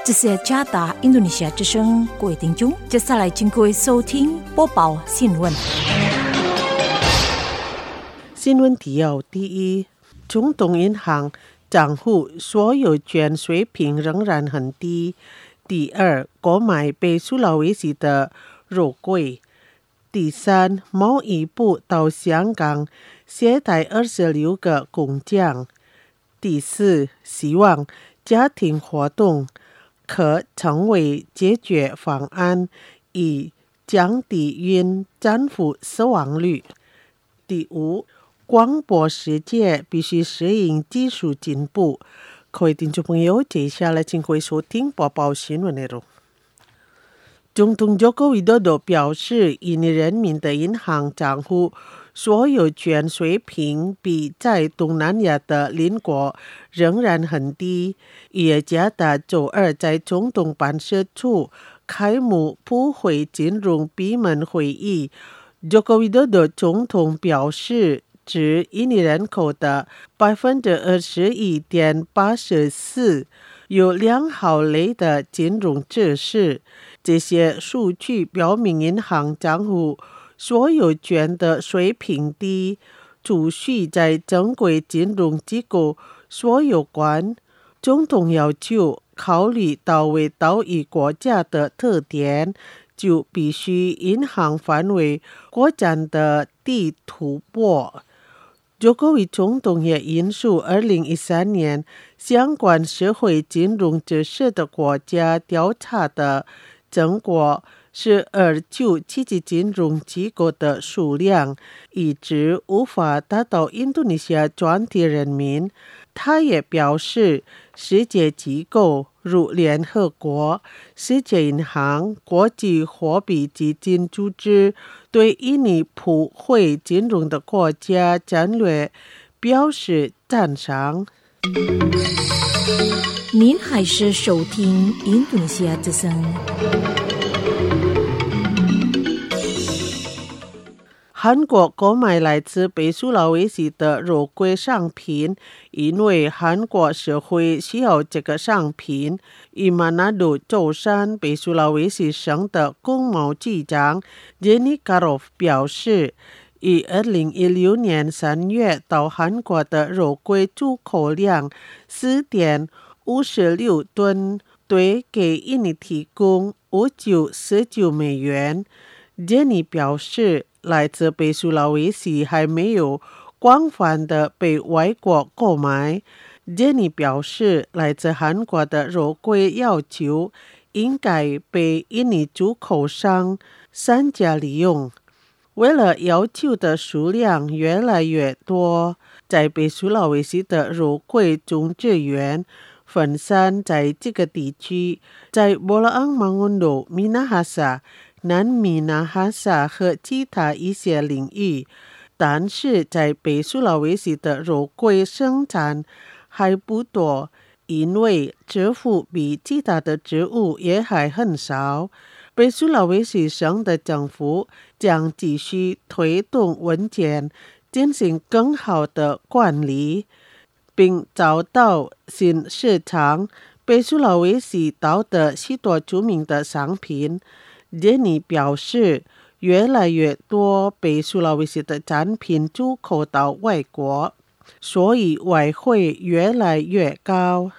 这是加达印度尼西亚之声，各位听众，接下来请各位收听播报新闻。 新闻提要：第一，中东银行账户所有权水平仍然很低。第二，购买被苏拉威西的肉桂。第三，贸易部到香港携带26个工匠。第四，希望家庭活动可成为解决方案，以降低孕产妇死亡率。第五，广播世界必须适应技术进步。各位听众朋友，接下来请各位收听播报新闻内容。总统Joko Widodo表示，印尼人民的银行账户所有权水平比在东南亚的邻国仍然很低。耶加达周二在总统办事处开幕普惠金融闭门会议。Joko Widodo 总统表示，指印尼人口的 21.84% 有良好类的金融知识。这些数据表明银行账户所有权的水平低，储蓄在正规金融机构所有关。总统要求考虑到位岛屿国家的特点，就必须银行范围扩展的地突破。Jokowi 总统也引述2013年相关社会金融知识的国家调查的成果是29七级金融机构的数量一直无法达到印度尼西亚全体人民。他也表示，世界机构如联合国、世界银行、国际货币基金组织对印尼普惠金融的国家战略表示赞赏。 您还是收听印度尼西亚之声。 韩国购买来自北苏拉威西的肉桂商品，因为韩国社会需要这个商品。以马纳多舟山北苏拉威西省的工贸局长 Jenny Karov 表示，以2016年3月到韩国的肉桂出口量 4.56 吨，对给印尼提供5919美元。Jenny 表示，来自北苏拉威西还没有广泛的被外国购买。Jenny 表示，来自韩国的肉桂要求应该被印尼出口商善加利用。为了要求的数量越来越多，在北苏拉威西的肉桂种植园分散在这个地区，在波拉昂芒温多、米纳哈萨、南米纳哈萨和其他一些领域，但是在北苏拉威西的肉桂生产还不多，因为植物比其他的植物也还很少。北苏拉威西省的政府将继续推动文件，进行更好的管理，并找到新市场。北苏拉威西岛的许多著名的商品。Jenny 表示，越来越多北苏拉威西的产品出口到外国，所以外汇越来越高。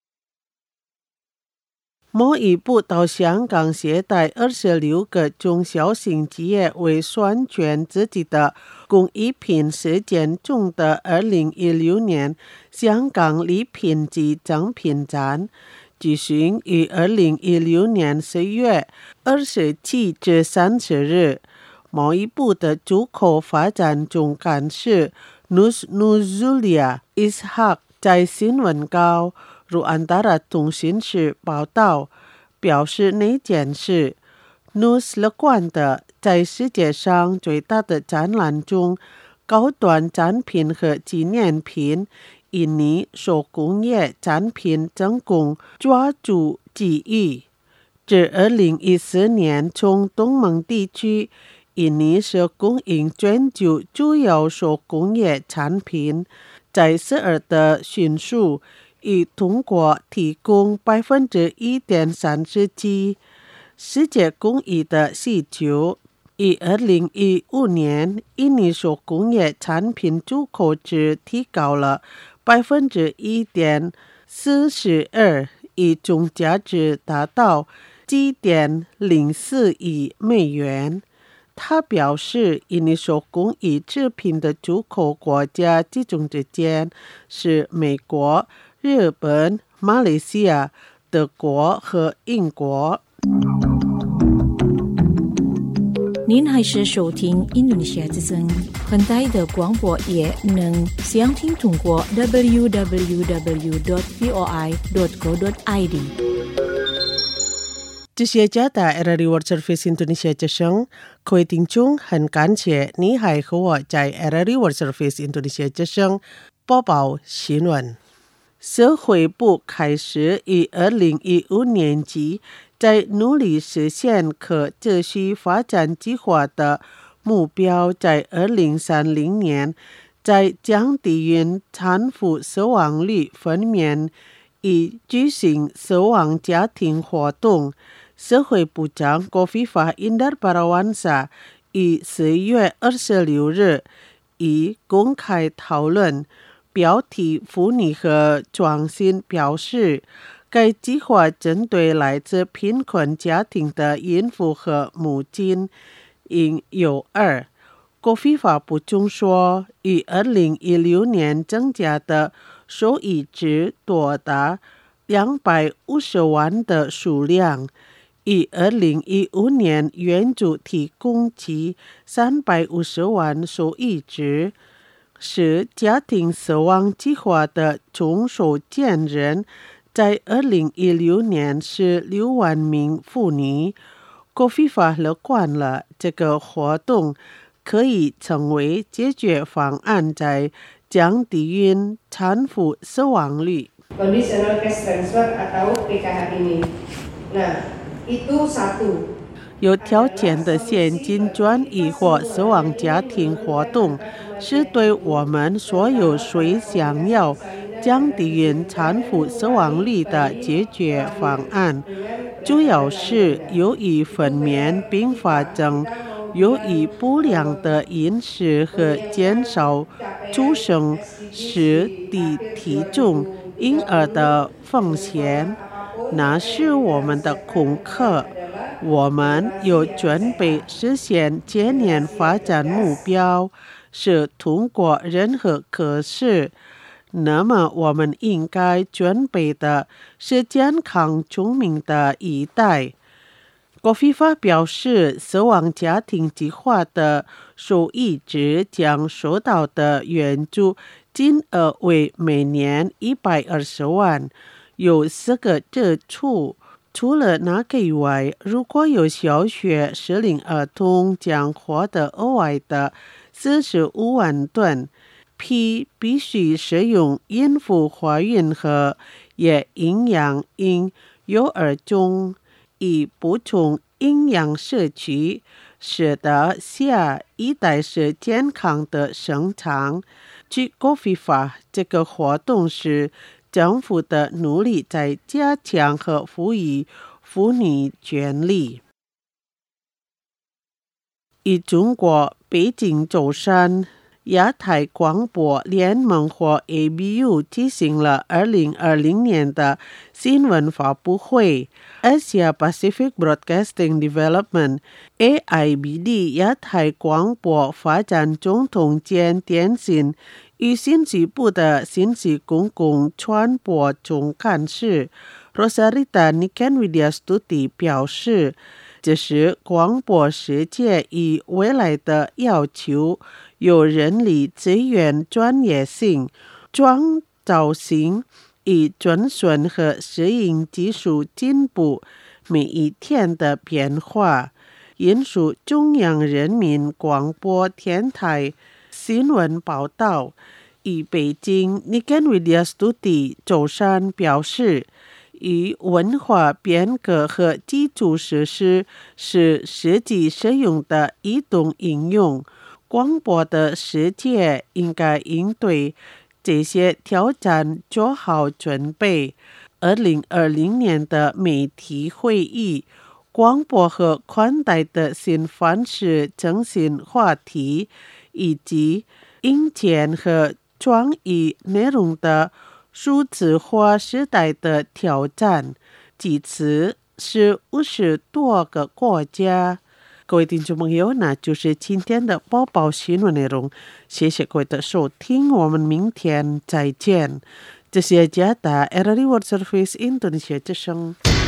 贸易部到香港携带26个中小型企业为宣传自己的工艺品事件中的2016年香港礼品及赠品展，举行于2016年10月27至30日。贸易部的出口发展总干事 Nuzulya Ishak 在新闻稿如安达拉通讯社报道，表示那件事 Nuz 乐观的在世界上最大的展览中，高端产品和纪念品印尼手工业产品成功抓住机遇。至2014年，从东盟地区，印尼是供应全球主要手工业产品，在12的迅速以通过提供 1.37% 世界工艺的需求，以2015年印尼手工业产品出口值提高了 1.42%， 以总价值达到 7.04 亿美元。他表示，印尼手工艺制品的出口国家集中之间是美国、日本、马来西亚、德国和英国。 您还是收听印度尼西亚之声，很大的广播也能详听通过 www.voi.co.id。 这些加大 RRI World Service Indonesia 之声，各位听众，很感谢你还和我在 RRI World Service Indonesia 之声播报新闻。社会部开始于2015年起，在努力实现可持续发展计划的目标，在2030年，在降低孕产妇死亡率方面，以举行死亡家庭活动。社会部长Kofifah Indar Parawansa于10月26日以公开讨论标题妇女和创新表示，该计划针对来自贫困家庭的孕妇和母亲婴幼儿。Kofifah补充说，于2016年增加的受益值多达250万的数量，于2015年援助提供其350万受益值，是家庭死亡计划的总受件人，在2016年是6万名妇女。Kofifah乐观了这个活动可以成为解决方案，在降低孕产妇死亡率。 Conditional cash transfer atau PKH ini. Nah, itu satu. 有条件的现金转移或死亡家庭活动，是对我们所有谁想要降低孕产妇死亡率的解决方案。主要是由于分娩并发症，由于不良的饮食和减少出生时的体重婴儿的风险，那是我们的功课。我们有准备实现千年发展目标，是通过任何可视。那么我们应该准备的是健康聪明的一代。Kofifah表示，死亡家庭计划的受益值将受到的援助金额为每年120万，有4个支出。除了那个以外，如果有小学适龄儿童将获得额外的45万吨，必须使用孕妇怀孕和也营养婴幼儿中，以补充营养摄取，使得下一代是健康的生长。据Kofifah，这个活动是政府的努力在加强和赋予妇女权利。以中国北京舟山亚太广播联盟或 ABU 举行了2020年的新闻发布会。Asia Pacific Broadcasting Development AIBD 亚太广播发展总统兼电信与信息部的信息公共传播总干事 Rosarita Niken Widyastuti 表示，这是广播世界与未来的要求，有人力资源专业性、创造性与遵循和适应技术进步每一天的变化。引述中央人民广播电台新闻报道，以北京 Niken Widyastuti 舟山表示，与文化变革和基础设施是实际使用的移动应用。广播的世界应该应对这些挑战做好准备。2020年的媒体会议，广播和宽带的新方式中心话题，以及硬件和创意内容的数字化时代的挑战，其次是50多个国家。各位听众朋友，那就是今天的播报新闻内容，谢谢各位的收听，我们明天再见。这是加拿大 RRI World Service Indonesia 之声。